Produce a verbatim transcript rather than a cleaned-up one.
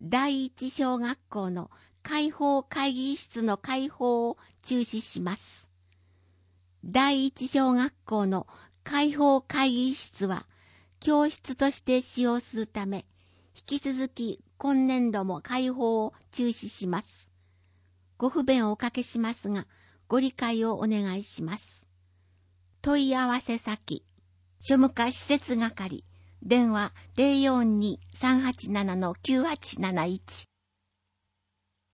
第一小学校の開放会議室の開放を中止します。第一小学校の開放会議室は教室として使用するため、引き続き今年度も開放を中止します。ご不便をおかけしますが、ご理解をお願いします。問い合わせ先、庶務課施設係、電話 ゼロよんに さんはちなな きゅうはちなないち